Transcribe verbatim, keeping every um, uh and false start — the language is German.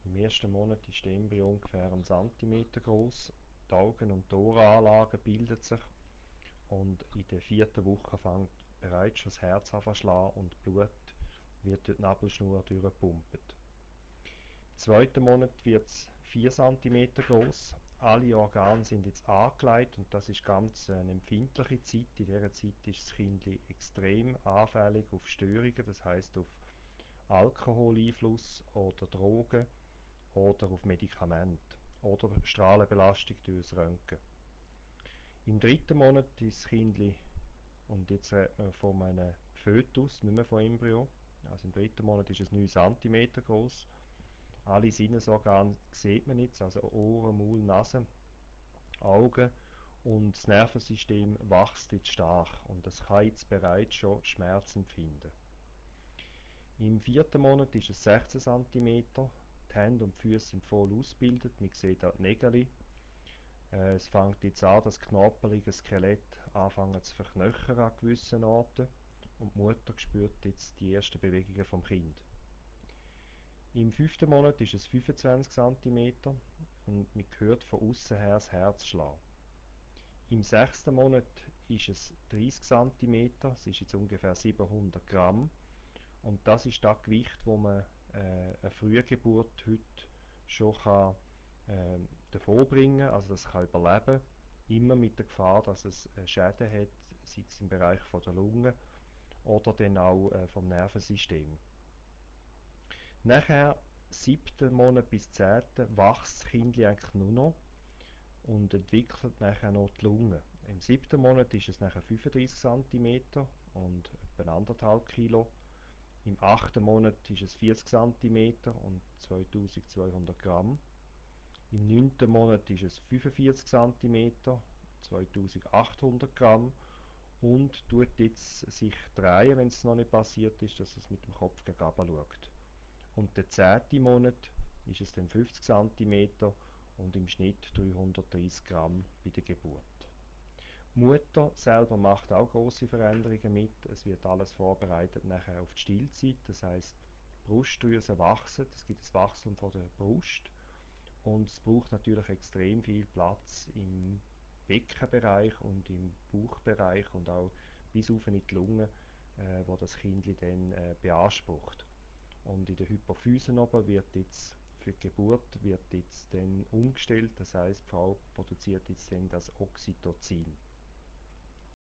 Im ersten Monat ist der Embryo ungefähr einen Zentimeter groß. Die Augen- und die Ohrenanlage bilden sich und in der vierten Woche fängt bereits schon das Herz an zu schlagen und Blut wird durch die Nabelschnur durchgepumpt. Im zweiten Monat wird es vier Zentimeter groß. Alle Organe sind jetzt angelegt und das ist ganz eine empfindliche Zeit. In dieser Zeit ist das Kind extrem anfällig auf Störungen, das heißt auf Alkoholeinfluss oder Drogen oder auf Medikamente oder Strahlenbelastung durch das Röntgen. Im dritten Monat ist das Kind, und jetzt redet man von einem Fötus, nicht mehr von Embryo, also im dritten Monat ist es neun Zentimeter groß. Alle Sinnesorgane sieht man jetzt, also Ohren, Maul, Nase, Augen, und das Nervensystem wächst jetzt stark und das kann jetzt bereits schon Schmerz empfinden. Im vierten Monat ist es sechzehn Zentimeter, die Hände und die Füße sind voll ausgebildet, man sieht auch die Nägel. Äh, es fängt jetzt an, das knorpelige Skelett anfangen zu verknöchern an gewissen Orten und die Mutter spürt jetzt die ersten Bewegungen vom Kind. Im fünften Monat ist es fünfundzwanzig Zentimeter und man hört von außen her das Herz schlagen. Im sechsten Monat ist es dreißig Zentimeter, es ist jetzt ungefähr siebenhundert Gramm und das ist das Gewicht, wo man äh, eine Frühgeburt heute schon kann, äh, davor bringen, also das kann überleben, immer mit der Gefahr, dass es Schäden hat, sei es im Bereich von der Lunge oder dann auch äh, vom Nervensystem. Nachher, siebten Monat bis zehnten wächst das Kind eigentlich nur noch und entwickelt nachher noch die Lunge. Im siebten Monat ist es nachher fünfunddreißig Zentimeter und etwa anderthalb Kilo. Im achten Monat ist es vierzig Zentimeter und zweitausendzweihundert Gramm. Im neunten Monat ist es fünfundvierzig Zentimeter, zweitausendachthundert Gramm und tut jetzt sich drehen, wenn es noch nicht passiert ist, dass es mit dem Kopf gegen runter schaut. Und der zehnte Monat ist es dann fünfzig Zentimeter und im Schnitt dreihundertdreißig Gramm bei der Geburt. Die Mutter selber macht auch große Veränderungen mit. Es wird alles vorbereitet nachher auf die Stillzeit, das heißt, die Brustdrüsen wachsen, es gibt das Wachstum von der Brust und es braucht natürlich extrem viel Platz im Beckenbereich und im Bauchbereich und auch bis auf in die Lunge, äh, wo das Kind dann äh, beansprucht. Und in der Hypophyse oben wird jetzt für die Geburt wird jetzt dann umgestellt, das heißt, die Frau produziert jetzt dann das Oxytocin.